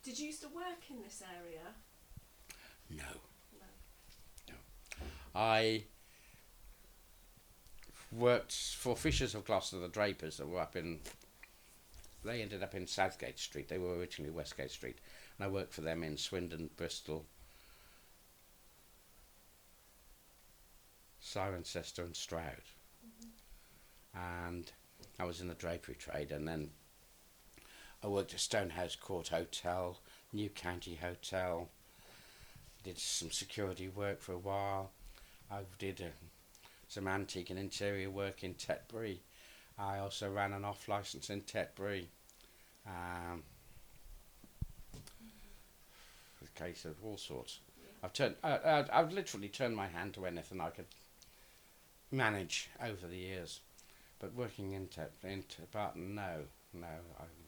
Did you used to work in this area? No, No. no. I worked for Fishers of Gloucester, the drapers that were up in. They ended up in Southgate Street. They were originally Westgate Street, and I worked for them in Swindon, Bristol, Cirencester, and Stroud. And I was in the drapery trade, and then I worked at Stonehouse Court Hotel, New County Hotel. Did some security work for a while. I did some antique and interior work in Tetbury. I also ran an off licence in Tetbury. A case of all sorts. I've literally turned my hand to anything I could manage over the years. But working in Barton, no,